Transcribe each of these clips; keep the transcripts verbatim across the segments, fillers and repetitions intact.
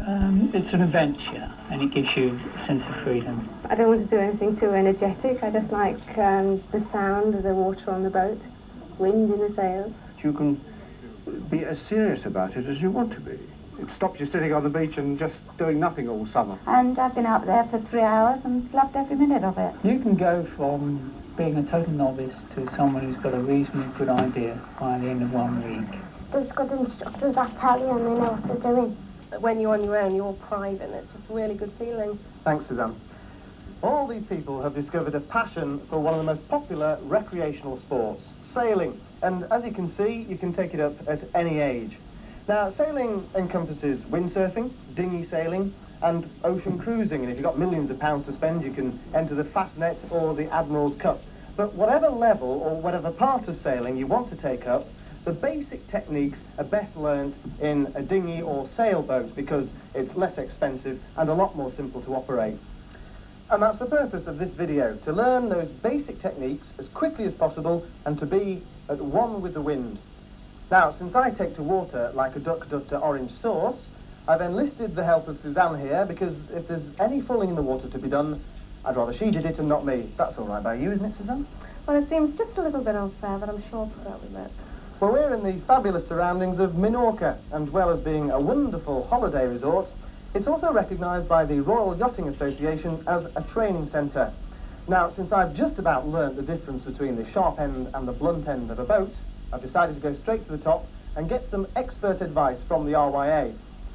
Um, it's an adventure, and it gives you a sense of freedom. I don't want to do anything too energetic. I just like um, the sound of the water on the boat, wind in the sails. You can be as serious about it as you want to be. It stops you sitting on the beach and just doing nothing all summer. And I've been out there for three hours and loved every minute of it. You can go from being a total novice to someone who's got a reasonably good idea by the end of one week. There's good instructors that tell you and they know what they're doing. When you're on your own, you're private, and it's just a really good feeling. Thanks, Suzanne. All these people have discovered a passion for one of the most popular recreational sports, sailing. And as you can see, you can take it up at any age. Now, sailing encompasses windsurfing, dinghy sailing, and ocean cruising. And if you've got millions of pounds to spend, you can enter the Fastnet or the Admiral's Cup. But whatever level or whatever part of sailing you want to take up, the basic techniques are best learned in a dinghy or sailboat because it's less expensive and a lot more simple to operate. And that's the purpose of this video, to learn those basic techniques as quickly as possible and to be at one with the wind. Now, since I take to water like a duck does to orange sauce, I've enlisted the help of Suzanne here because if there's any falling in the water to be done, I'd rather she did it and not me. That's all right by you, isn't it, Suzanne? Well, it seems just a little bit unfair, but I'm sure I'll put up with it. Well, we're in the fabulous surroundings of Minorca, and as well as being a wonderful holiday resort, it's also recognised by the Royal Yachting Association as a training centre. Now, since I've just about learnt the difference between the sharp end and the blunt end of a boat, I've decided to go straight to the top and get some expert advice from the R Y A.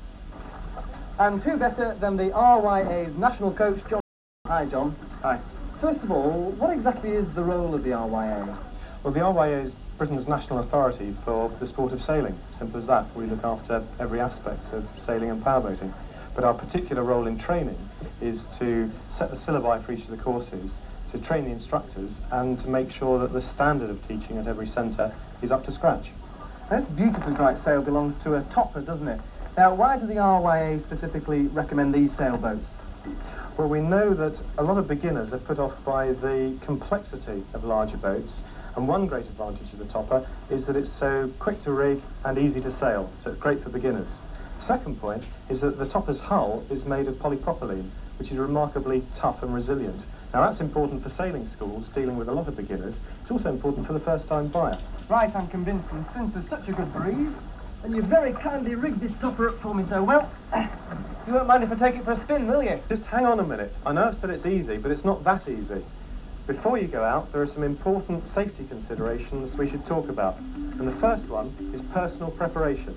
And who better than the R Y A's national coach, John. Hi, John. Hi. First of all, what exactly is the role of the R Y A? Well, the R Y A is Britain's national authority for the sport of sailing. Simple as that. We look after every aspect of sailing and powerboating. But our particular role in training is to set the syllabi for each of the courses, to train the instructors, and to make sure that the standard of teaching at every centre is up to scratch. This beautifully bright sail belongs to a topper, doesn't it? Now, why do the R Y A specifically recommend these sailboats? Well, we know that a lot of beginners are put off by the complexity of larger boats, and one great advantage of the topper is that it's so quick to rig and easy to sail, so it's great for beginners. Second point is that the topper's hull is made of polypropylene, which is remarkably tough and resilient. Now, that's important for sailing schools dealing with a lot of beginners. It's also important for the first-time buyer. Right, I'm convinced, and since there's such a good breeze, and you've very kindly rigged this topper up for me so well, you won't mind if I take it for a spin, will you? Just hang on a minute. I know I've said it's easy, but it's not that easy. Before you go out, there are some important safety considerations we should talk about. And the first one is personal preparation.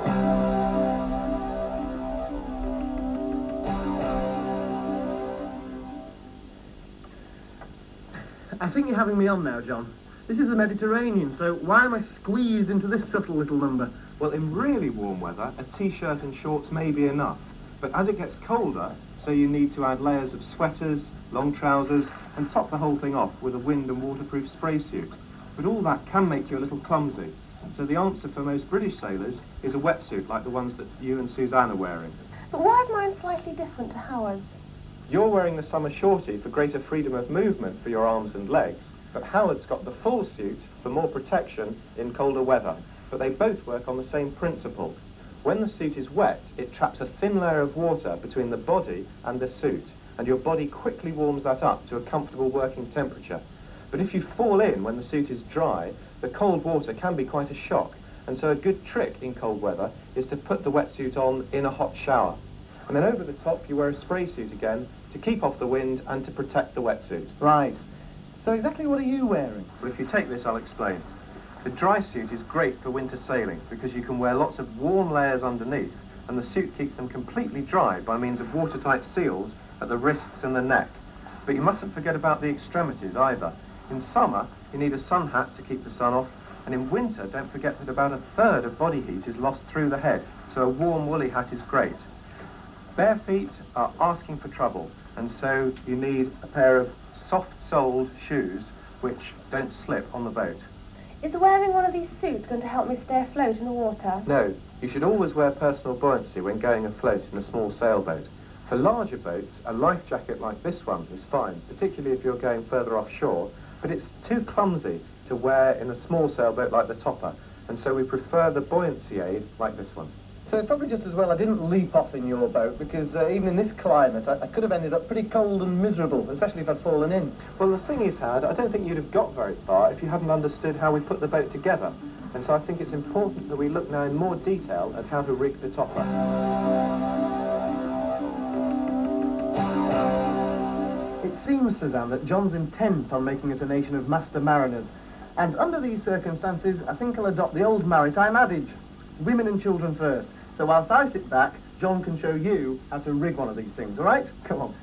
I think you're having me on now, John. This is the Mediterranean, so why am I squeezed into this subtle little number? Well, in really warm weather, a t-shirt and shorts may be enough. But as it gets colder, so you need to add layers of sweaters, long trousers, and top the whole thing off with a wind and waterproof spray suit. But all that can make you a little clumsy. So the answer for most British sailors is a wetsuit like the ones that you and Suzanne are wearing. But why is mine slightly different to Howard's? You're wearing the summer shorty for greater freedom of movement for your arms and legs, but Howard's got the full suit for more protection in colder weather. But they both work on the same principle. When the suit is wet, it traps a thin layer of water between the body and the suit, and your body quickly warms that up to a comfortable working temperature. But if you fall in when the suit is dry, the cold water can be quite a shock, and so a good trick in cold weather is to put the wetsuit on in a hot shower. And then over the top you wear a spray suit again to keep off the wind and to protect the wetsuit. Right. So exactly what are you wearing? Well, if you take this, I'll explain. The dry suit is great for winter sailing because you can wear lots of warm layers underneath, and the suit keeps them completely dry by means of watertight seals at the wrists and the neck. But you mustn't forget about the extremities either. In summer, you need a sun hat to keep the sun off, and in winter, don't forget that about a third of body heat is lost through the head, so a warm woolly hat is great. Bare feet are asking for trouble, and so you need a pair of soft-soled shoes which don't slip on the boat. Is wearing one of these suits going to help me stay afloat in the water? No, you should always wear personal buoyancy when going afloat in a small sailboat. For larger boats, a life jacket like this one is fine, particularly if you're going further offshore, but it's too clumsy to wear in a small sailboat like the topper, and so we prefer the buoyancy aid like this one. So it's probably just as well I didn't leap off in your boat, because uh, even in this climate, I, I could have ended up pretty cold and miserable, especially if I'd fallen in. Well, the thing is, Howard, I don't think you'd have got very far if you hadn't understood how we put the boat together. And so I think it's important that we look now in more detail at how to rig the topper. It seems, Suzanne, that John's intent on making us a nation of master mariners. And under these circumstances, I think I'll adopt the old maritime adage, women and children first. So whilst I sit back, John can show you how to rig one of these things, all right? Come on.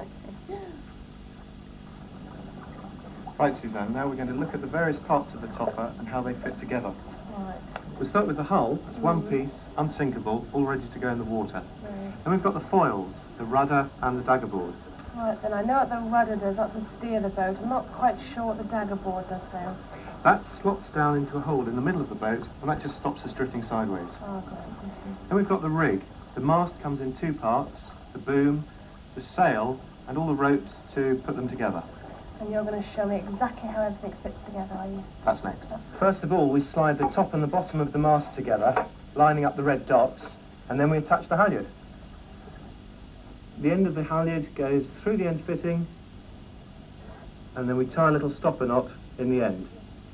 Right, Suzanne, now we're going to look at the various parts of the topper and how they fit together. Right. We'll start with the hull. It's one Mm. piece, unsinkable, all ready to go in the water. Right. Then we've got the foils, the rudder and the dagger board. Right, then I know what the rudder does, that's to steer the boat. I'm not quite sure what the dagger board does, though. That slots down into a hole in the middle of the boat, and that just stops us drifting sideways. Oh, great. Then we've got the rig. The mast comes in two parts, the boom, the sail, and all the ropes to put them together. And you're going to show me exactly how everything fits together, are you? That's next. First of all, we slide the top and the bottom of the mast together, lining up the red dots, and then we attach the halyard. The end of the halyard goes through the end fitting, and then we tie a little stopper knot in the end.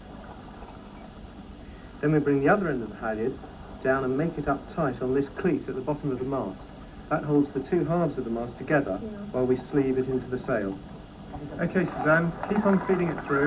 Then we bring the other end of the halyard down and make it up tight on this cleat at the bottom of the mast. That holds the two halves of the mast together, yeah, while we sleeve it into the sail. Okay, Suzanne, keep on feeding it through.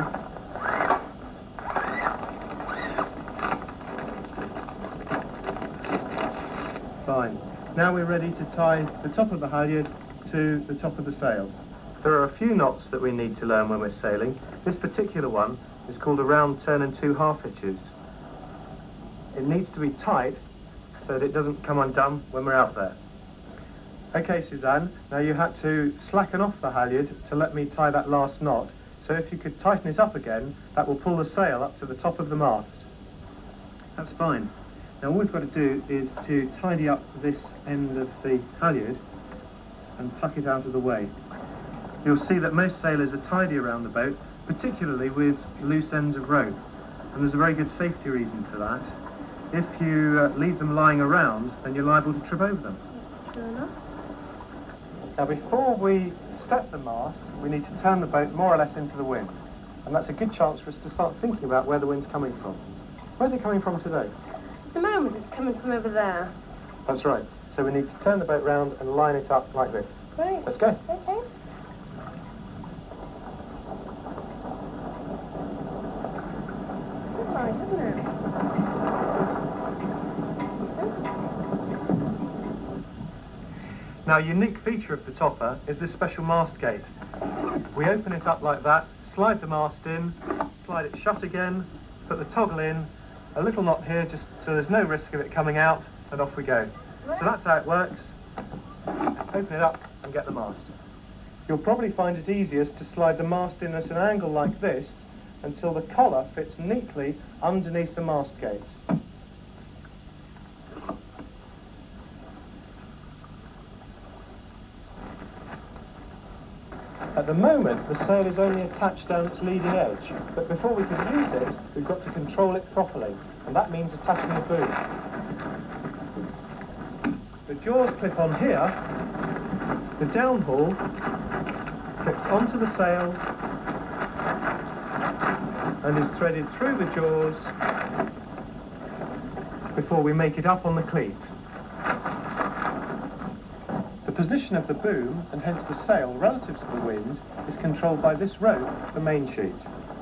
Fine. Now we're ready to tie the top of the halyard to the top of the sail. There are a few knots that we need to learn when we're sailing. This particular one is called a round turn and two half hitches. It needs to be tight so that it doesn't come undone when we're out there. Okay, Suzanne, now you had to slacken off the halyard to let me tie that last knot. So if you could tighten it up again, that will pull the sail up to the top of the mast. That's fine. Now all we've got to do is to tidy up this end of the halyard and tuck it out of the way. You'll see that most sailors are tidy around the boat, particularly with loose ends of rope. And there's a very good safety reason for that. If you uh, leave them lying around, then you're liable to trip over them. True enough. Now before we step the mast, we need to turn the boat more or less into the wind. And that's a good chance for us to start thinking about where the wind's coming from. Where's it coming from today? At the moment it's coming from over there. That's right. So we need to turn the boat round and line it up like this. Great. Let's go. Okay. Good line, isn't it? Now, a unique feature of the topper is this special mast gate. We open it up like that, slide the mast in, slide it shut again, put the toggle in, a little knot here just so there's no risk of it coming out, and off we go. So that's how it works. Open it up and get the mast. You'll probably find it easiest to slide the mast in at an angle like this until the collar fits neatly underneath the mast gate. At the moment, the sail is only attached down its leading edge, but before we can use it, we've got to control it properly, and that means attaching the boom. The jaws clip on here, the downhaul clips onto the sail and is threaded through the jaws before we make it up on the cleat. The position of the boom, and hence the sail relative to the wind, is controlled by this rope, the main sheet.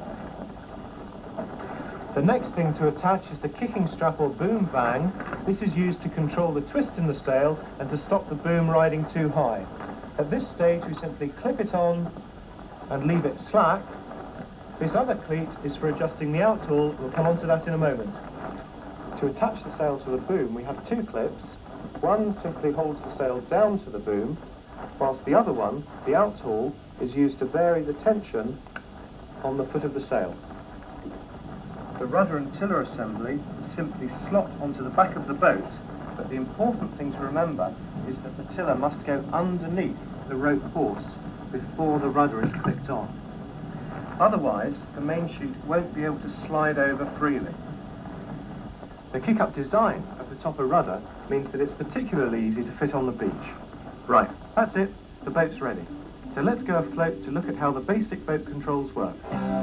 The next thing to attach is the kicking strap or boom bang. This is used to control the twist in the sail and to stop the boom riding too high. At this stage we simply clip it on and leave it slack. This other cleat is for adjusting the outhaul. We'll come on to that in a moment. To attach the sail to the boom we have two clips. One simply holds the sail down to the boom, whilst the other one, the outhaul, is used to vary the tension on the foot of the sail. The rudder and tiller assembly is simply slot onto the back of the boat, but the important thing to remember is that the tiller must go underneath the rope horse before the rudder is clipped on. Otherwise, the main sheet won't be able to slide over freely. The kick-up design of the topper rudder means that it's particularly easy to fit on the beach. Right, that's it, the boat's ready. So let's go afloat to look at how the basic boat controls work.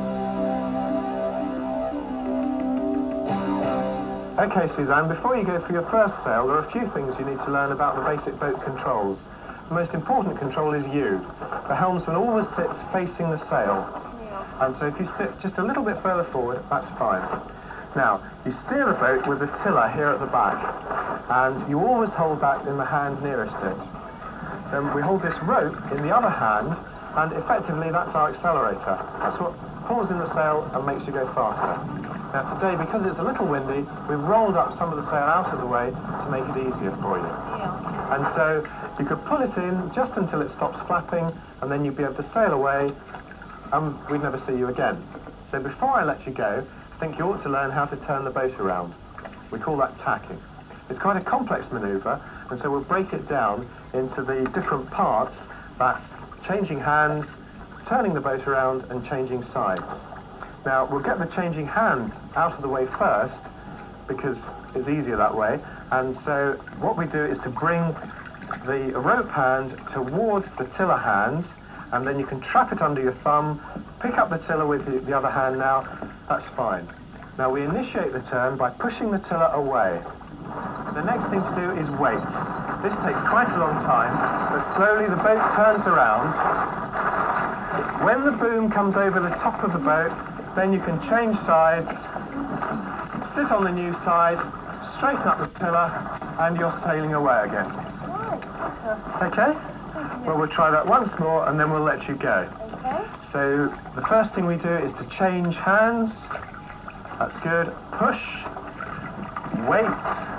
Okay, Suzanne, before you go for your first sail, there are a few things you need to learn about the basic boat controls. The most important control is you. The helmsman always sits facing the sail. Yeah. And so if you sit just a little bit further forward, that's fine. Now, you steer the boat with the tiller here at the back, and you always hold that in the hand nearest it. Then we hold this rope in the other hand, and effectively that's our accelerator. That's what pulls in the sail and makes you go faster. Now today, because it's a little windy, we've rolled up some of the sail out of the way to make it easier for you. Yeah. And so you could pull it in just until it stops flapping, and then you'd be able to sail away, and we'd never see you again. So before I let you go, I think you ought to learn how to turn the boat around. We call that tacking. It's quite a complex manoeuvre, and so we'll break it down into the different parts, that's changing hands, turning the boat around, and changing sides. Now, we'll get the changing hand out of the way first, because it's easier that way, and so what we do is to bring the rope hand towards the tiller hand, and then you can trap it under your thumb, pick up the tiller with the, the other hand now, that's fine. Now we initiate the turn by pushing the tiller away. The next thing to do is wait. This takes quite a long time, but slowly the boat turns around. When the boom comes over the top of the boat, then you can change sides, sit on the new side, straighten up the tiller, and you're sailing away again. Right. Okay? Well, we'll try that once more, and then we'll let you go. Okay. So the first thing we do is to change hands. That's good. Push. Wait.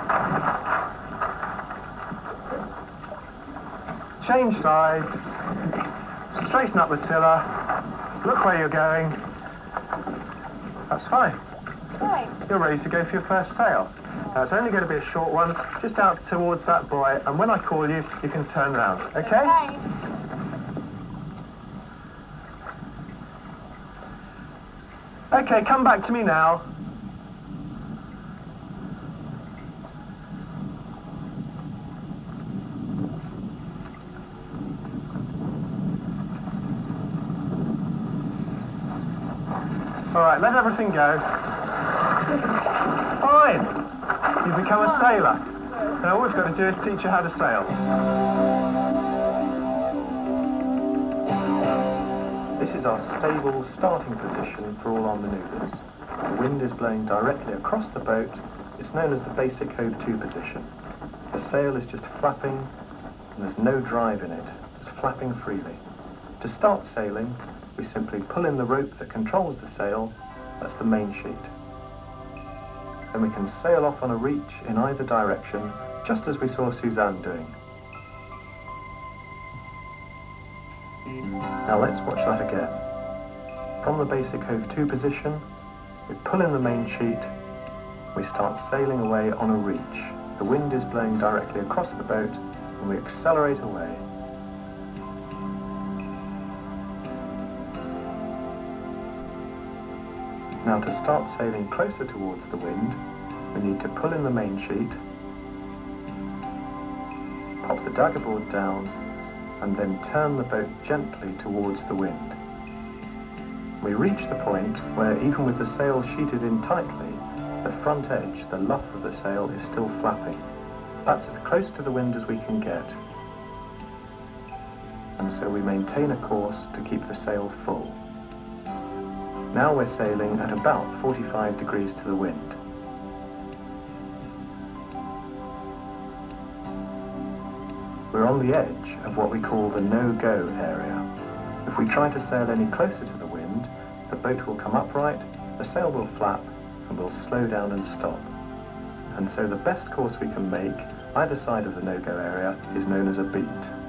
Change sides. Straighten up the tiller. Look where you're going. That's fine. Right. You're ready to go for your first sail. Now it's only going to be a short one, just out towards that buoy, and when I call you, you can turn round. Okay? Okay. Okay, come back to me now. All right, let everything go. Fine. You've become a sailor. Now all we've got to do is teach you how to sail. This is our stable starting position for all our manoeuvres. The wind is blowing directly across the boat. It's known as the basic hove to position. The sail is just flapping, and there's no drive in it, just flapping freely. To start sailing, we simply pull in the rope that controls the sail. That's the main sheet. Then we can sail off on a reach in either direction, just as we saw Suzanne doing. Now let's watch that again. From the basic hove to position, we pull in the main sheet, we start sailing away on a reach. The wind is blowing directly across the boat, and we accelerate away. Now to start sailing closer towards the wind, we need to pull in the main sheet, pop the dagger board down, and then turn the boat gently towards the wind. We reach the point where, even with the sail sheeted in tightly, the front edge, the luff of the sail, is still flapping. That's as close to the wind as we can get. And so we maintain a course to keep the sail full. Now we're sailing at about forty-five degrees to the wind. We're on the edge of what we call the no-go area. If we try to sail any closer to the wind, the boat will come upright, the sail will flap, and we'll slow down and stop. And so the best course we can make, either side of the no-go area, is known as a beat.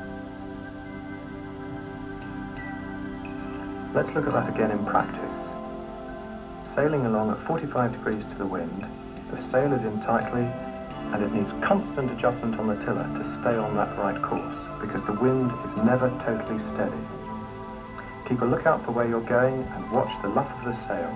Let's look at that again in practice. Sailing along at forty-five degrees to the wind, the sail is in tightly, and it needs constant adjustment on the tiller to stay on that right course, because the wind is never totally steady. Keep a lookout for where you're going and watch the luff of the sail.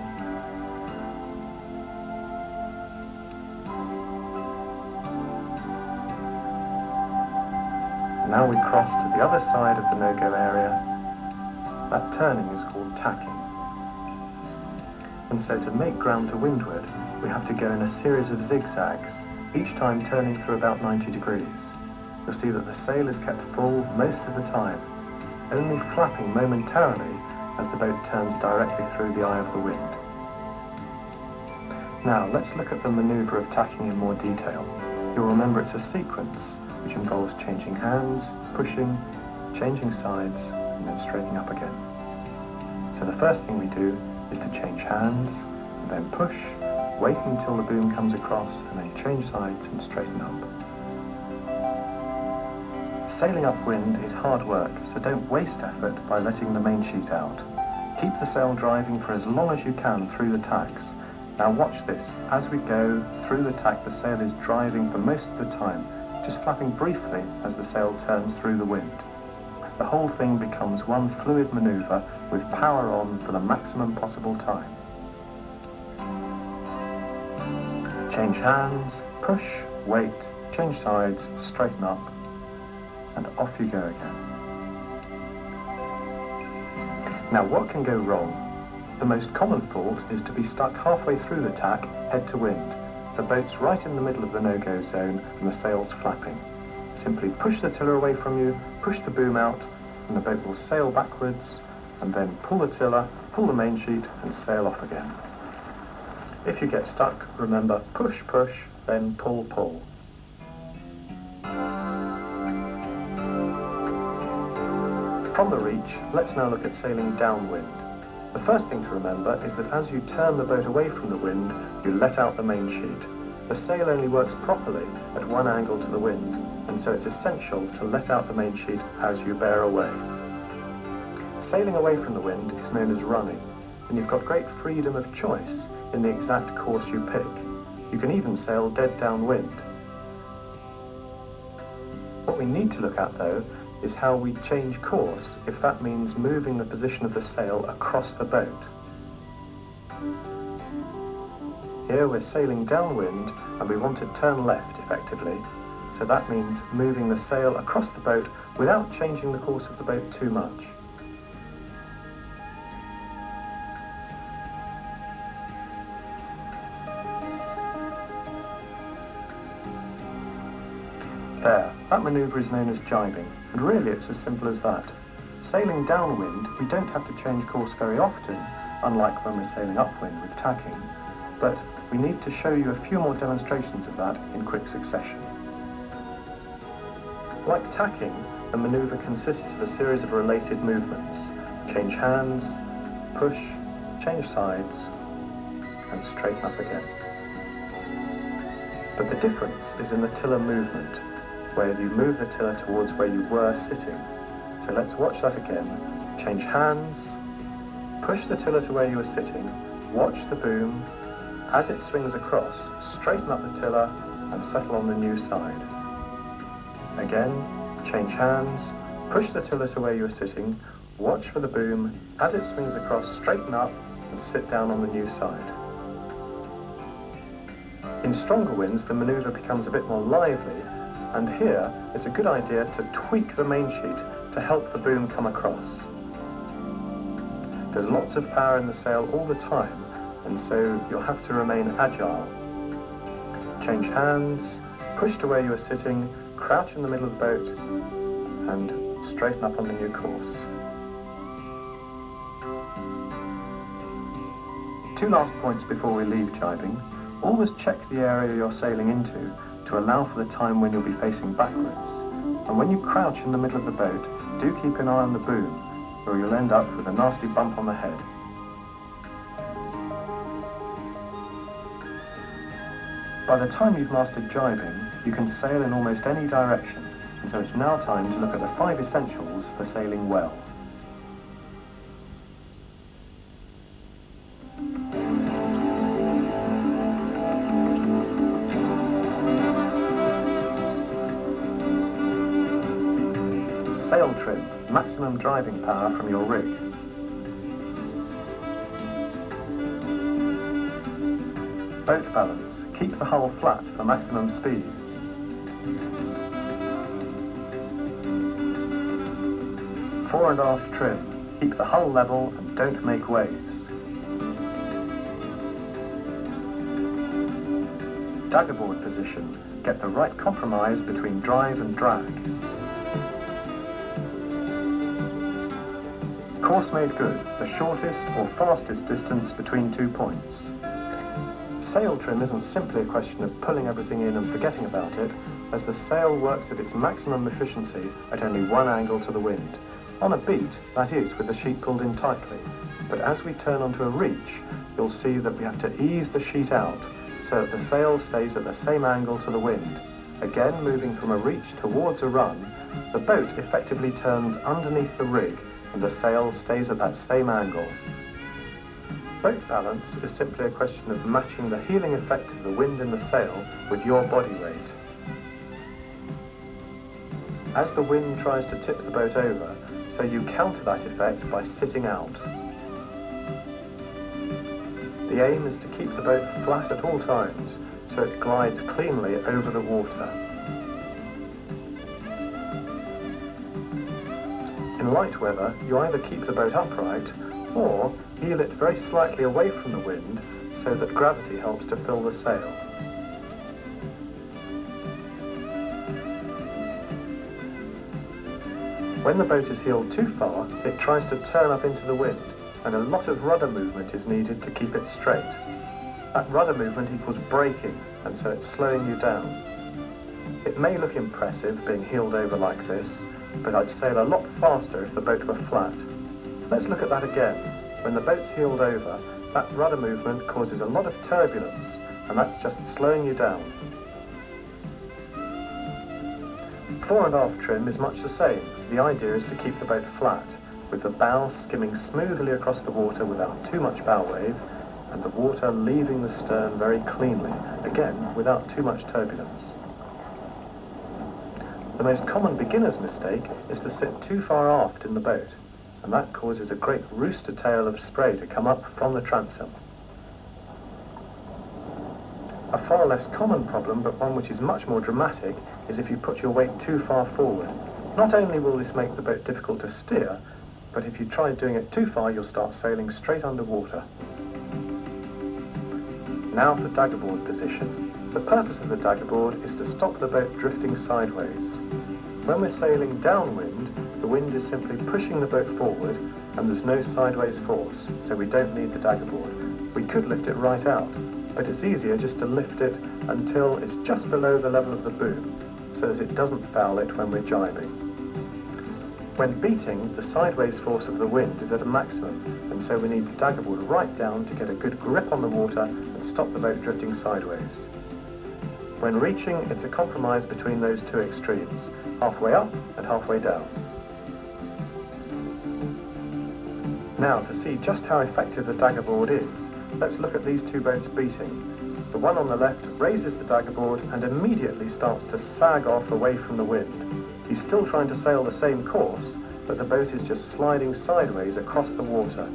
Now we cross to the other side of the no-go area. That turning is called tacking. And so to make ground to windward, we have to go in a series of zigzags, each time turning through about ninety degrees. You'll see that the sail is kept full most of the time, only flapping momentarily as the boat turns directly through the eye of the wind. Now let's look at the manoeuvre of tacking in more detail. You'll remember it's a sequence which involves changing hands, pushing, changing sides, and then straightening up again. So the first thing we do is to change hands, and then push, waiting until the boom comes across, and then change sides and straighten up. Sailing upwind is hard work, so don't waste effort by letting the main sheet out. Keep the sail driving for as long as you can through the tacks. Now watch this. As we go through the tack, the sail is driving for most of the time, just flapping briefly as the sail turns through the wind. The whole thing becomes one fluid manoeuvre with power on for the maximum possible time. Change hands, push, wait, change sides, straighten up, and off you go again. Now what can go wrong? The most common fault is to be stuck halfway through the tack, head to wind. The boat's right in the middle of the no-go zone and the sail's flapping. Simply push the tiller away from you, push the boom out, and the boat will sail backwards, and then pull the tiller, pull the main sheet, and sail off again. If you get stuck, remember, push, push, then pull, pull. From the reach, let's now look at sailing downwind. The first thing to remember is that as you turn the boat away from the wind, you let out the main sheet. The sail only works properly at one angle to the wind, and so it's essential to let out the main sheet as you bear away. Sailing away from the wind is known as running, and you've got great freedom of choice in the exact course you pick. You can even sail dead downwind. What we need to look at, though, is how we change course if that means moving the position of the sail across the boat. Here we're sailing downwind and we want to turn left effectively, so that means moving the sail across the boat without changing the course of the boat too much. There, that manoeuvre is known as jibing, and really it's as simple as that. Sailing downwind, we don't have to change course very often, unlike when we're sailing upwind with tacking, but we need to show you a few more demonstrations of that in quick succession. Like tacking, the manoeuvre consists of a series of related movements. Change hands, push, change sides, and straighten up again. But the difference is in the tiller movement, where you move the tiller towards where you were sitting. So let's watch that again. Change hands, push the tiller to where you were sitting, watch the boom. As it swings across, straighten up the tiller and settle on the new side. Again, change hands, push the tiller to where you were sitting, watch for the boom. As it swings across, straighten up and sit down on the new side. In stronger winds, the manoeuvre becomes a bit more lively, and here it's a good idea to tweak the main sheet to help the boom come across. There's lots of power in the sail all the time, and so you'll have to remain agile. Change hands, push to where you are sitting, crouch in the middle of the boat, and straighten up on the new course. Two last points before we leave jibing. Always check the area you're sailing into to allow for the time when you'll be facing backwards. And when you crouch in the middle of the boat, do keep an eye on the boom, or you'll end up with a nasty bump on the head. By the time you've mastered jibing, you can sail in almost any direction, and so it's now time to look at the five essentials for sailing well. Sail trim, maximum driving power from your rig. Boat balance, keep the hull flat for maximum speed. Fore and aft trim. Keep the hull level and don't make waves. Daggerboard position. Get the right compromise between drive and drag. Course made good. The shortest or fastest distance between two points. Sail trim isn't simply a question of pulling everything in and forgetting about it, as the sail works at its maximum efficiency at only one angle to the wind. On a beat, that is, with the sheet pulled in tightly. But as we turn onto a reach, you'll see that we have to ease the sheet out so that the sail stays at the same angle to the wind. Again, moving from a reach towards a run, the boat effectively turns underneath the rig and the sail stays at that same angle. Boat balance is simply a question of matching the heeling effect of the wind in the sail with your body weight. As the wind tries to tip the boat over, so you counter that effect by sitting out. The aim is to keep the boat flat at all times, so it glides cleanly over the water. In light weather, you either keep the boat upright, or heel it very slightly away from the wind, so that gravity helps to fill the sail. When the boat is heeled too far, it tries to turn up into the wind, and a lot of rudder movement is needed to keep it straight. That rudder movement equals braking, and so it's slowing you down. It may look impressive being heeled over like this, but I'd sail a lot faster if the boat were flat. Let's look at that again. When the boat's heeled over, that rudder movement causes a lot of turbulence, and that's just slowing you down. Fore and aft trim is much the same. The idea is to keep the boat flat, with the bow skimming smoothly across the water without too much bow wave, and the water leaving the stern very cleanly, again without too much turbulence. The most common beginner's mistake is to sit too far aft in the boat, and that causes a great rooster tail of spray to come up from the transom. A far less common problem, but one which is much more dramatic, is if you put your weight too far forward. Not only will this make the boat difficult to steer, but if you try doing it too far, you'll start sailing straight underwater. Now for daggerboard position. The purpose of the daggerboard is to stop the boat drifting sideways. When we're sailing downwind, the wind is simply pushing the boat forward, and there's no sideways force, so we don't need the daggerboard. We could lift it right out, but it's easier just to lift it until it's just below the level of the boom, so that it doesn't foul it when we're jibing. When beating, the sideways force of the wind is at a maximum, and so we need the daggerboard right down to get a good grip on the water and stop the boat drifting sideways. When reaching, it's a compromise between those two extremes, halfway up and halfway down. Now, to see just how effective the daggerboard is, let's look at these two boats beating. The one on the left raises the daggerboard and immediately starts to sag off away from the wind. He's still trying to sail the same course, but the boat is just sliding sideways across the water.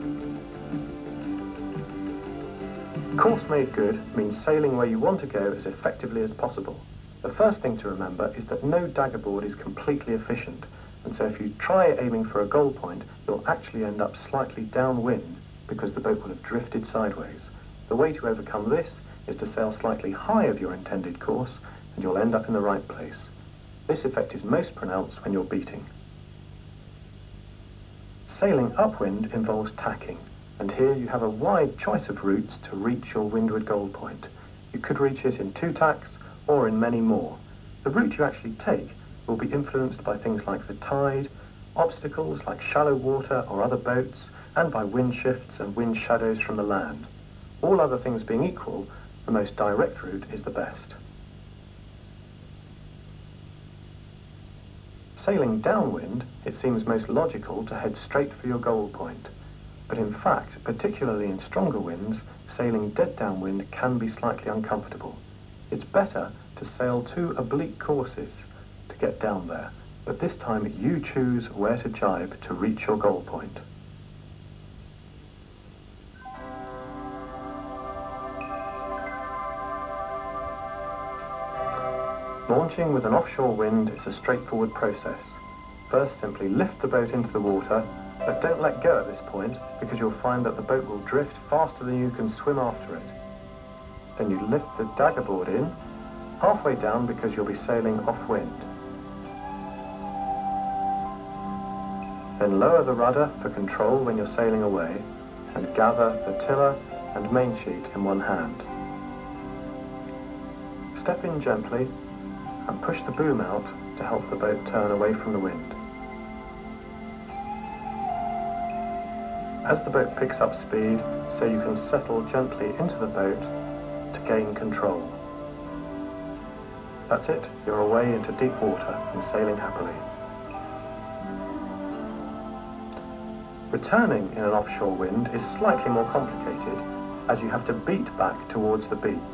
Course made good means sailing where you want to go as effectively as possible. The first thing to remember is that no daggerboard is completely efficient, and so if you try aiming for a goal point, you'll actually end up slightly downwind because the boat will have drifted sideways. The way to overcome this is to sail slightly high of your intended course, and you'll end up in the right place. This effect is most pronounced when you're beating. Sailing upwind involves tacking, and here you have a wide choice of routes to reach your windward goal point. You could reach it in two tacks or in many more. The route you actually take will be influenced by things like the tide, obstacles like shallow water or other boats, and by wind shifts and wind shadows from the land. All other things being equal, the most direct route is the best. Sailing downwind, it seems most logical to head straight for your goal point. But in fact, particularly in stronger winds, sailing dead downwind can be slightly uncomfortable. It's better to sail two oblique courses to get down there, but this time you choose where to jibe to reach your goal point. Launching with an offshore wind is a straightforward process. First, simply lift the boat into the water, but don't let go at this point, because you'll find that the boat will drift faster than you can swim after it. Then you lift the dagger board in, halfway down because you'll be sailing off-wind. Then lower the rudder for control when you're sailing away, and gather the tiller and main sheet in one hand. Step in gently and push the boom out to help the boat turn away from the wind. As the boat picks up speed, so you can settle gently into the boat to gain control. That's it, you're away into deep water and sailing happily. Returning in an offshore wind is slightly more complicated, as you have to beat back towards the beach.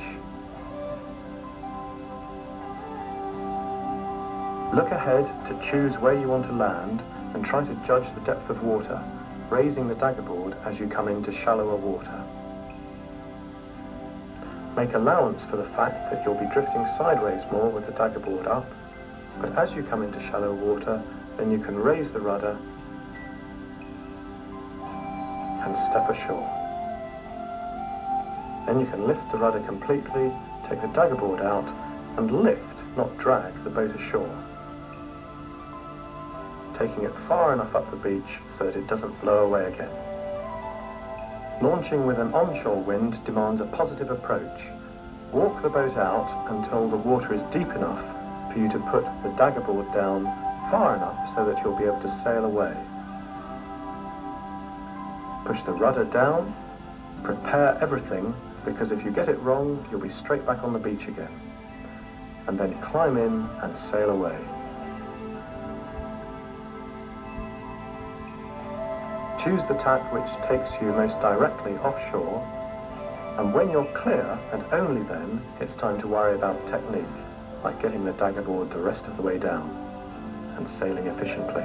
Look ahead to choose where you want to land and try to judge the depth of water, raising the dagger board as you come into shallower water. Make allowance for the fact that you'll be drifting sideways more with the dagger board up, but as you come into shallow water, then you can raise the rudder and step ashore. Then you can lift the rudder completely, take the dagger board out, and lift, not drag, the boat ashore, taking it far enough up the beach so that it doesn't blow away again. Launching with an onshore wind demands a positive approach. Walk the boat out until the water is deep enough for you to put the dagger board down far enough so that you'll be able to sail away. Push the rudder down, prepare everything, because if you get it wrong, you'll be straight back on the beach again. And then climb in and sail away. Choose the tack which takes you most directly offshore, and when you're clear, and only then, it's time to worry about technique, like getting the dagger board the rest of the way down, and sailing efficiently.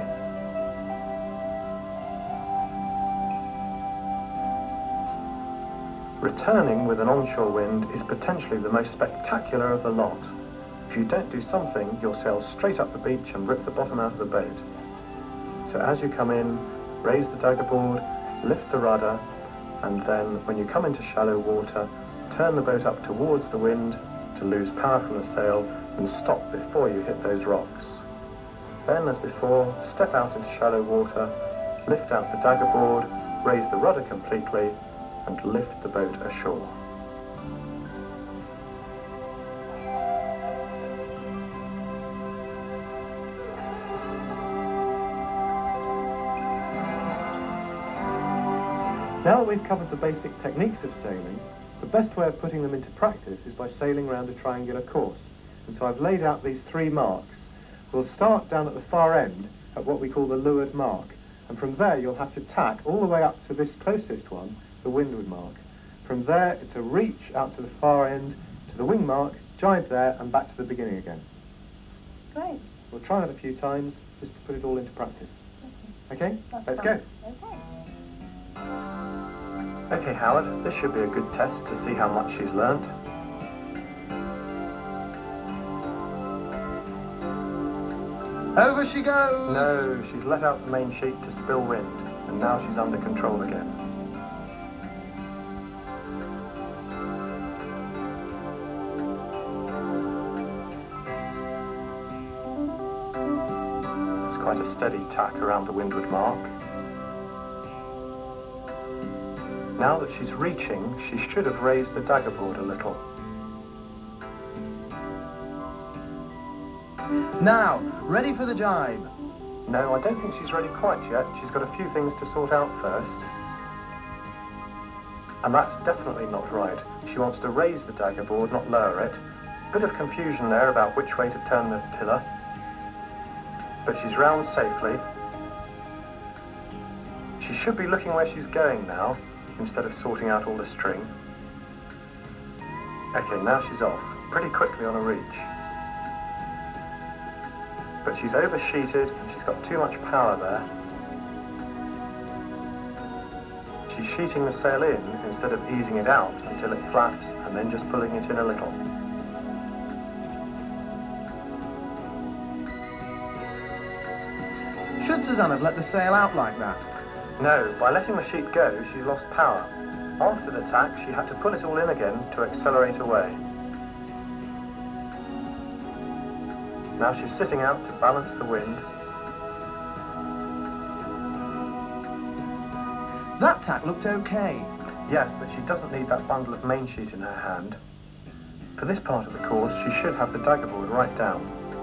Returning with an onshore wind is potentially the most spectacular of the lot. If you don't do something, you'll sail straight up the beach and rip the bottom out of the boat. So as you come in, raise the dagger board, lift the rudder, and then when you come into shallow water, turn the boat up towards the wind to lose power from the sail and stop before you hit those rocks. Then, as before, step out into shallow water, lift out the dagger board, raise the rudder completely, and lift the boat ashore. Now that we've covered the basic techniques of sailing, the best way of putting them into practice is by sailing round a triangular course. And so I've laid out these three marks. We'll start down at the far end at what we call the leeward mark. And from there you'll have to tack all the way up to this closest one, the windward mark. From there it's a reach out to the far end, to the wing mark, jibe there and back to the beginning again. Great. We'll try that a few times just to put it all into practice. Okay? That's Let's fine. go. Okay. Okay, Howard, this should be a good test to see how much she's learnt. Over she goes! No, she's let out the main sheet to spill wind, and now she's under control again. It's quite a steady tack around the windward mark. Now that she's reaching, she should have raised the dagger board a little. Now, ready for the jibe. No, I don't think she's ready quite yet. She's got a few things to sort out first. And that's definitely not right. She wants to raise the dagger board, not lower it. Bit of confusion there about which way to turn the tiller. But she's round safely. She should be looking where she's going now, instead of sorting out all the string. Okay, now she's off, pretty quickly on a reach. But she's oversheeted and she's got too much power there. She's sheeting the sail in instead of easing it out until it flaps and then just pulling it in a little. Should Suzanne have let the sail out like that? No, by letting the sheet go, she's lost power. After the tack, she had to pull it all in again to accelerate away. Now she's sitting out to balance the wind. That tack looked okay. Yes, but she doesn't need that bundle of main sheet in her hand. For this part of the course, she should have the dagger board right down.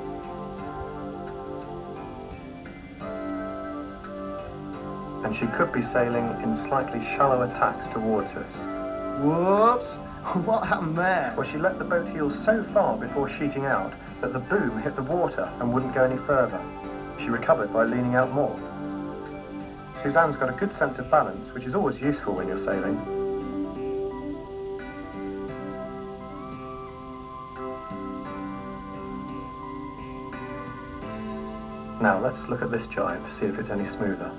And she could be sailing in slightly shallower tacks towards us. Whoops! What happened there? Well, she let the boat heel so far before sheeting out that the boom hit the water and wouldn't go any further. She recovered by leaning out more. Suzanne's got a good sense of balance, which is always useful when you're sailing. Now let's look at this jibe, see if it's any smoother.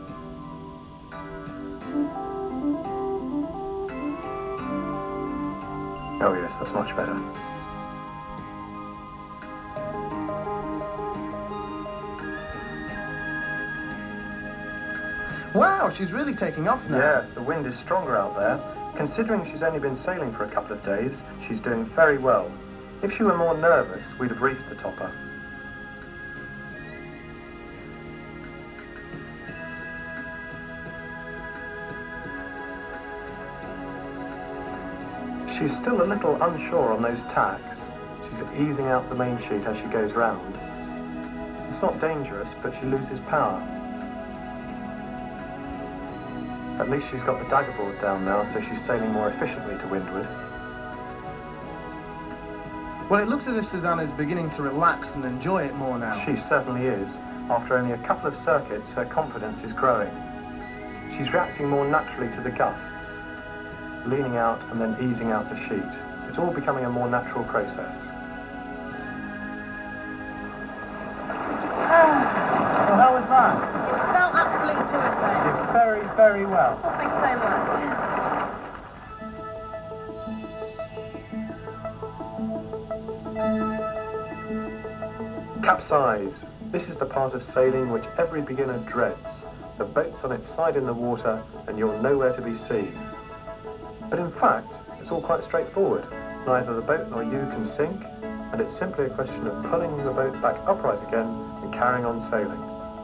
Oh yes, that's much better. Wow, she's really taking off now. Yes, the wind is stronger out there. Considering she's only been sailing for a couple of days, she's doing very well. If she were more nervous, we'd have reefed the topper. She's still a little unsure on those tacks. She's easing out the main sheet as she goes round. It's not dangerous, but she loses power. At least she's got the dagger board down now, so she's sailing more efficiently to windward. Well, it looks as if Suzanne is beginning to relax and enjoy it more now. She certainly is. After only a couple of circuits, her confidence is growing. She's reacting more naturally to the gusts, leaning out and then easing out the sheet. It's all becoming a more natural process. Well, how was that? It felt absolutely terrific. Did very, very well. Oh, thanks so much. Capsize. This is the part of sailing which every beginner dreads. The boat's on its side in the water and you're nowhere to be seen. But in fact, it's all quite straightforward. Neither the boat nor you can sink, and it's simply a question of pulling the boat back upright again and carrying on sailing.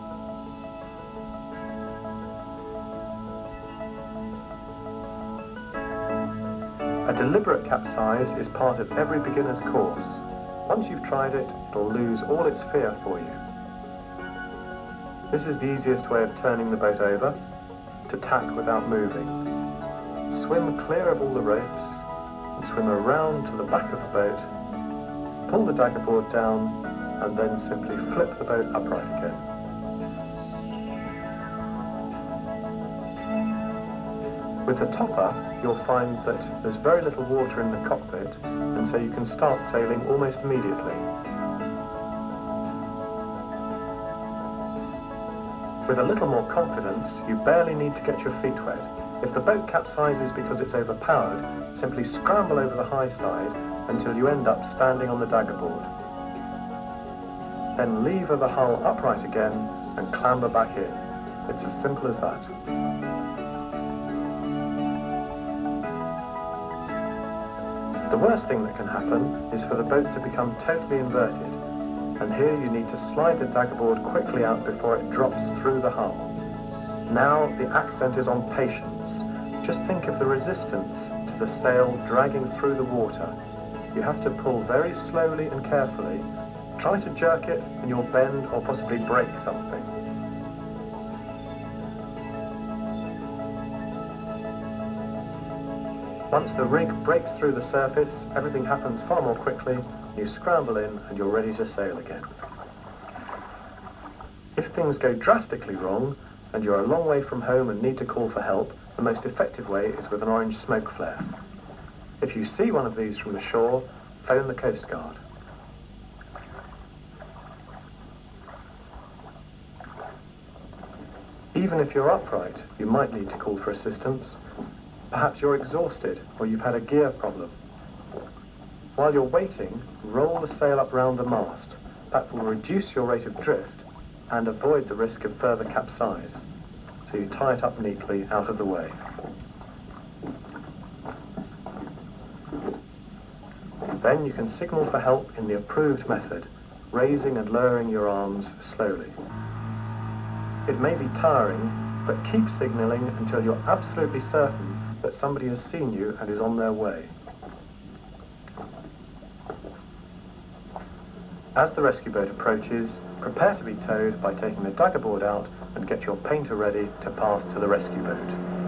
A deliberate capsize is part of every beginner's course. Once you've tried it, it'll lose all its fear for you. This is the easiest way of turning the boat over, to tack without moving. Swim clear of all the ropes, and swim around to the back of the boat, pull the dagger board down, and then simply flip the boat upright again. With the topper, you'll find that there's very little water in the cockpit, and so you can start sailing almost immediately. With a little more confidence, you barely need to get your feet wet. If the boat capsizes because it's overpowered, simply scramble over the high side until you end up standing on the dagger board. Then lever the hull upright again and clamber back in. It's as simple as that. The worst thing that can happen is for the boat to become totally inverted, and here you need to slide the dagger board quickly out before it drops through the hull. Now the accent is on patience. Just think of the resistance to the sail dragging through the water. You have to pull very slowly and carefully. Try to jerk it and you'll bend or possibly break something. Once the rig breaks through the surface, everything happens far more quickly. You scramble in and you're ready to sail again. If things go drastically wrong and you're a long way from home and need to call for help, the most effective way is with an orange smoke flare. If you see one of these from the shore, phone the Coast Guard. Even if you're upright, you might need to call for assistance. Perhaps you're exhausted or you've had a gear problem. While you're waiting, roll the sail up round the mast. That will reduce your rate of drift and avoid the risk of further capsize. So you tie it up neatly out of the way. Then you can signal for help in the approved method, raising and lowering your arms slowly. It may be tiring, but keep signalling until you're absolutely certain that somebody has seen you and is on their way. As the rescue boat approaches, prepare to be towed by taking the dagger board out and get your painter ready to pass to the rescue boat.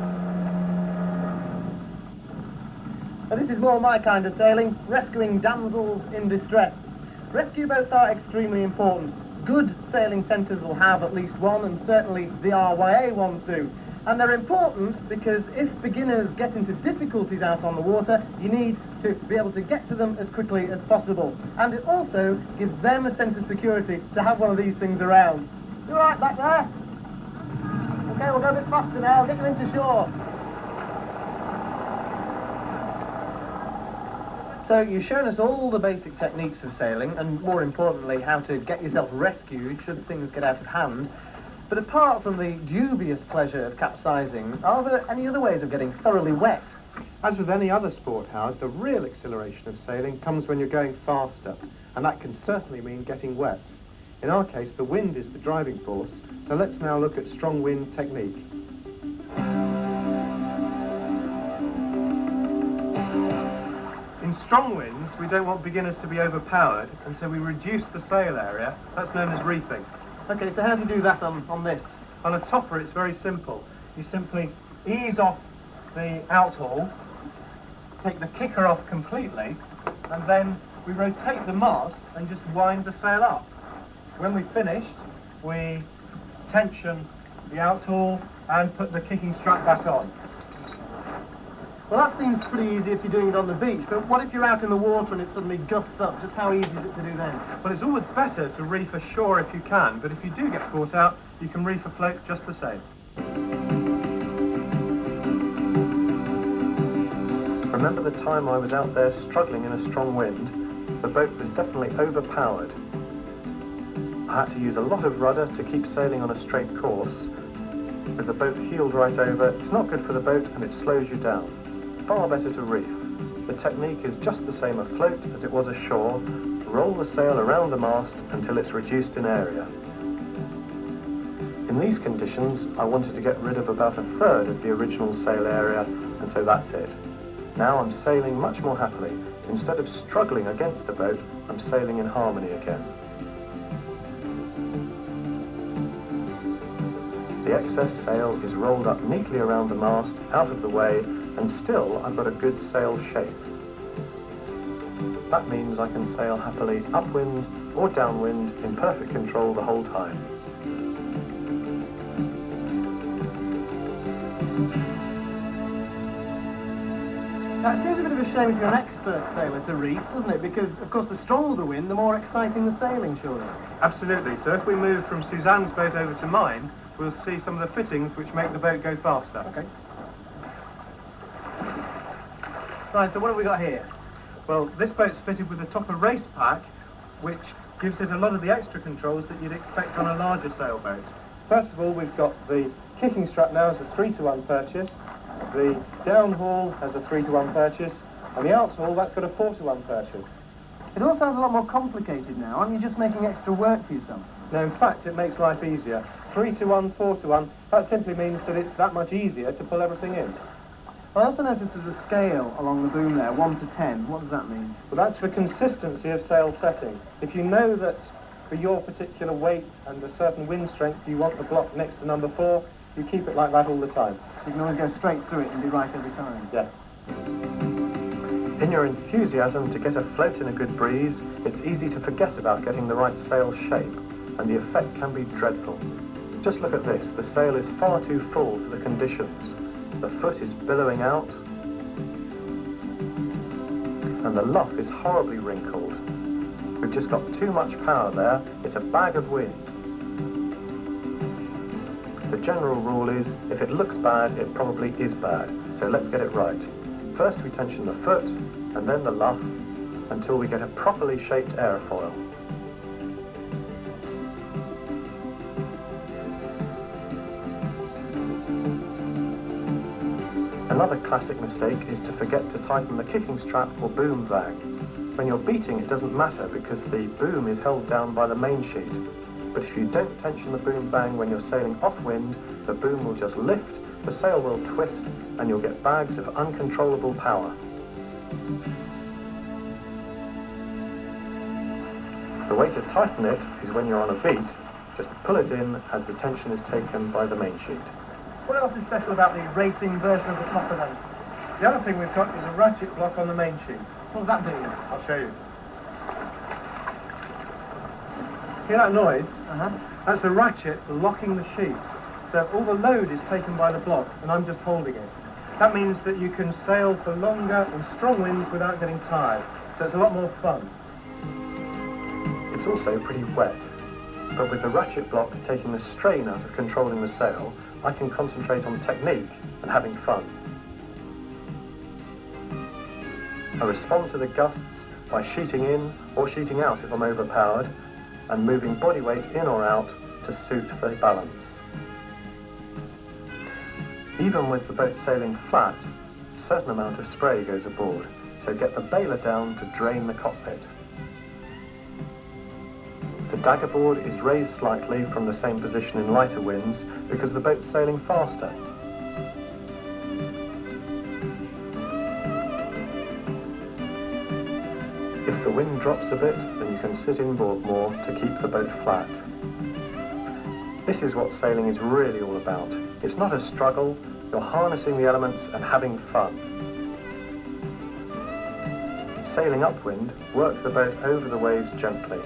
Now, this is more my kind of sailing, rescuing damsels in distress. Rescue boats are extremely important. Good sailing centres will have at least one, and certainly the R Y A ones do. And they're important because if beginners get into difficulties out on the water, you need to be able to get to them as quickly as possible. And it also gives them a sense of security to have one of these things around. You all right back there? Okay, we'll go a bit faster now. I'll get you into shore. So you've shown us all the basic techniques of sailing, and more importantly, how to get yourself rescued should things get out of hand. But apart from the dubious pleasure of capsizing, are there any other ways of getting thoroughly wet? As with any other sport, Howard, the real exhilaration of sailing comes when you're going faster, and that can certainly mean getting wet. In our case, the wind is the driving force, so let's now look at strong wind technique. In strong winds, we don't want beginners to be overpowered, and so we reduce the sail area. That's known as reefing. Okay, so how do you do that on, on this? On a topper, it's very simple. You simply ease off the outhaul, take the kicker off completely, and then we rotate the mast and just wind the sail up. When we've finished, we tension the outhaul and put the kicking strap back on. Well, that seems pretty easy if you're doing it on the beach, but what if you're out in the water and it suddenly gusts up? Just how easy is it to do then? Well, it's always better to reef ashore if you can, but if you do get caught out, you can reef afloat just the same. Remember the time I was out there struggling in a strong wind? The boat was definitely overpowered. I had to use a lot of rudder to keep sailing on a straight course. With the boat heeled right over, it's not good for the boat and it slows you down. Far better to reef. The technique is just the same afloat as it was ashore. Roll the sail around the mast until it's reduced in area. In these conditions, I wanted to get rid of about a third of the original sail area, and so that's it. Now I'm sailing much more happily. Instead of struggling against the boat, I'm sailing in harmony again. The excess sail is rolled up neatly around the mast, out of the way, and still I've got a good sail shape. That means I can sail happily upwind or downwind in perfect control the whole time. Now, it seems a bit of a shame if you're an expert sailor to reef, doesn't it? Because, of course, the stronger the wind, the more exciting the sailing, surely. Absolutely. So if we move from Suzanne's boat over to mine, we'll see some of the fittings which make the boat go faster. Okay. Right, so what have we got here? Well, this boat's fitted with a topper race pack, which gives it a lot of the extra controls that you'd expect on a larger sailboat. First of all, we've got the kicking strap now as a three to one purchase, the downhaul has a three to one purchase, and the outhaul, that's got a four to one purchase. It all sounds a lot more complicated now. Aren't you just making extra work for yourself? No, in fact, it makes life easier. three to one, four to one, that simply means that it's that much easier to pull everything in. I also noticed there's a scale along the boom there, one to ten. What does that mean? Well, that's for consistency of sail setting. If you know that for your particular weight and a certain wind strength you want the block next to number four, you keep it like that all the time. You can always go straight through it and be right every time. Yes. In your enthusiasm to get afloat in a good breeze, it's easy to forget about getting the right sail shape, and the effect can be dreadful. Just look at this. The sail is far too full for the conditions. The foot is billowing out, and the luff is horribly wrinkled. We've just got too much power there. It's a bag of wind. The general rule is, if it looks bad, it probably is bad. So let's get it right. First we tension the foot, and then the luff, until we get a properly shaped airfoil. Another classic mistake is to forget to tighten the kicking strap or boom bag. When you're beating, it doesn't matter because the boom is held down by the main sheet. But if you don't tension the boom bang when you're sailing off wind, the boom will just lift, the sail will twist, and you'll get bags of uncontrollable power. The way to tighten it is when you're on a beat, just pull it in as the tension is taken by the main sheet. What else is special about the racing version of the topper then? The other thing we've got is a ratchet block on the main sheet. What does that do? I'll show you. Hear that noise? Uh-huh. That's a ratchet locking the sheet. So all the load is taken by the block, and I'm just holding it. That means that you can sail for longer in strong winds without getting tired. So it's a lot more fun. It's also pretty wet. But with the ratchet block taking the strain out of controlling the sail, I can concentrate on technique and having fun. I respond to the gusts by sheeting in or sheeting out if I'm overpowered, and moving body weight in or out to suit the balance. Even with the boat sailing flat, a certain amount of spray goes aboard, so get the bailer down to drain the cockpit. The dagger board is raised slightly from the same position in lighter winds because the boat's sailing faster. If the wind drops a bit, then you can sit inboard more to keep the boat flat. This is what sailing is really all about. It's not a struggle, you're harnessing the elements and having fun. Sailing upwind, work the boat over the waves gently.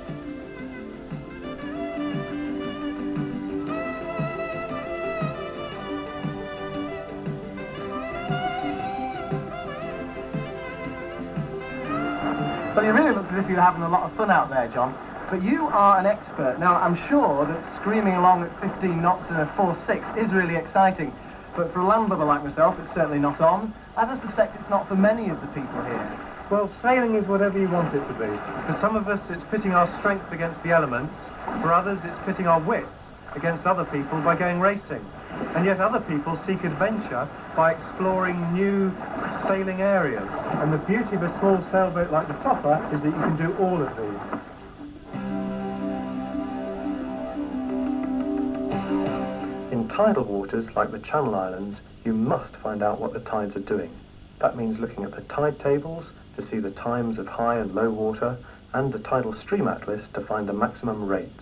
Well, it really looks as if you're having a lot of fun out there, John. But you are an expert. Now, I'm sure that screaming along at fifteen knots in a four six is really exciting. But for a landlubber like myself, it's certainly not on, as I suspect it's not for many of the people here. Well, sailing is whatever you want it to be. For some of us, it's pitting our strength against the elements. For others, it's pitting our wits against other people by going racing. And yet other people seek adventure by exploring new sailing areas. And the beauty of a small sailboat like the Topper is that you can do all of these. In tidal waters like the Channel Islands, you must find out what the tides are doing. That means looking at the tide tables to see the times of high and low water, and the tidal stream atlas to find the maximum rates.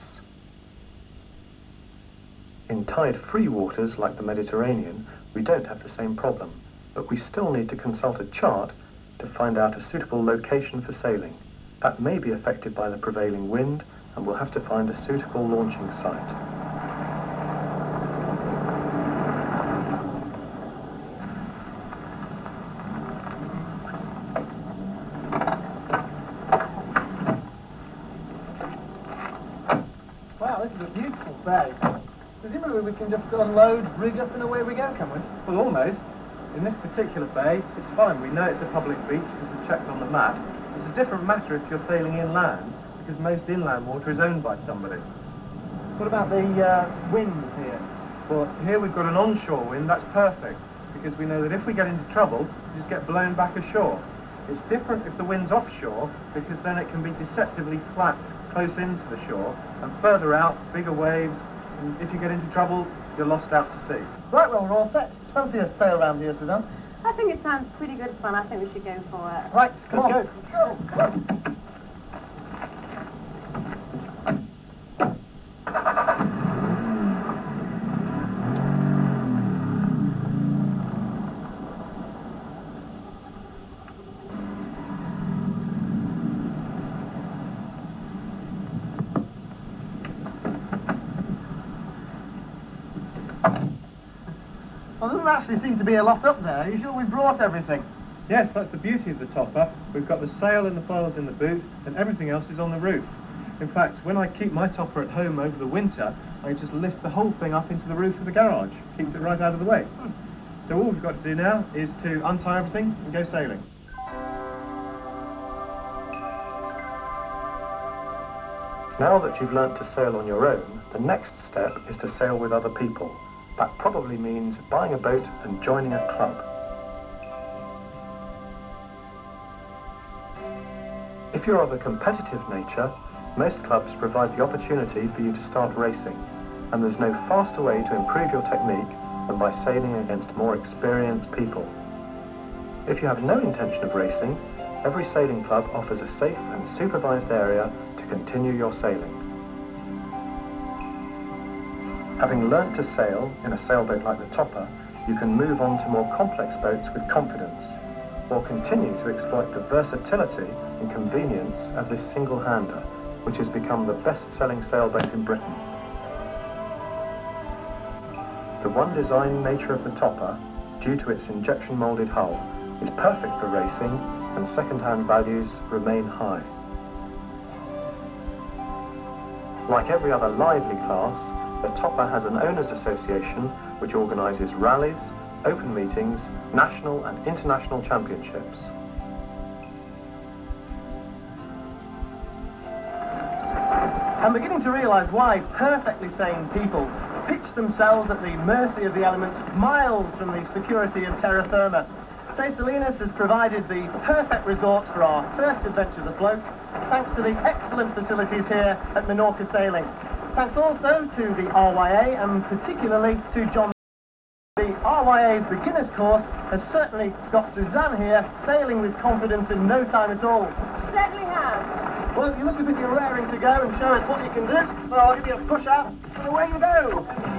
In tide-free waters like the Mediterranean, we don't have the same problem, but we still need to consult a chart to find out a suitable location for sailing. That may be affected by the prevailing wind, and we'll have to find a suitable launching site. Wow, this is a beautiful bay. Presumably we can just unload, rig up and away we go, can we? Well, almost. In this particular bay, it's fine. We know it's a public beach because we checked on the map. It's a different matter if you're sailing inland, because most inland water is owned by somebody. What about the uh, winds here? Well, here we've got an onshore wind. That's perfect, because we know that if we get into trouble, we just get blown back ashore. It's different if the wind's offshore, because then it can be deceptively flat close into the shore, and further out, bigger waves, and if you get into trouble, you're lost out to sea. Right, well, we're all set. Fancy a sail around here, Suzanne? I think it sounds pretty good fun. I think we should go for it. Right, come Let's on. go. Well, there doesn't actually seem to be a lot up there. Are you sure we brought everything? Yes, that's the beauty of the Topper. We've got the sail and the foils in the boot, and everything else is on the roof. In fact, when I keep my Topper at home over the winter, I just lift the whole thing up into the roof of the garage. Keeps it right out of the way. So all we've got to do now is to untie everything and go sailing. Now that you've learnt to sail on your own, the next step is to sail with other people. That probably means buying a boat and joining a club. If you're of a competitive nature, most clubs provide the opportunity for you to start racing, and there's no faster way to improve your technique than by sailing against more experienced people. If you have no intention of racing, every sailing club offers a safe and supervised area to continue your sailing. Having learnt to sail in a sailboat like the Topper, you can move on to more complex boats with confidence, or continue to exploit the versatility and convenience of this single-hander, which has become the best-selling sailboat in Britain. The one-design nature of the Topper, due to its injection-moulded hull, is perfect for racing, and second-hand values remain high. Like every other lively class, the Topper has an owners' association which organises rallies, open meetings, national and international championships. I'm beginning to realise why perfectly sane people pitch themselves at the mercy of the elements miles from the security of terra firma. Saint Salinas has provided the perfect resort for our first adventures afloat, thanks to the excellent facilities here at Menorca Sailing. Thanks also to the R Y A and particularly to John. The R Y A's beginner's course has certainly got Suzanne here sailing with confidence in no time at all. Certainly has. Well, you look as if you're raring to go and show us what you can do, so I'll give you a push out and away you go.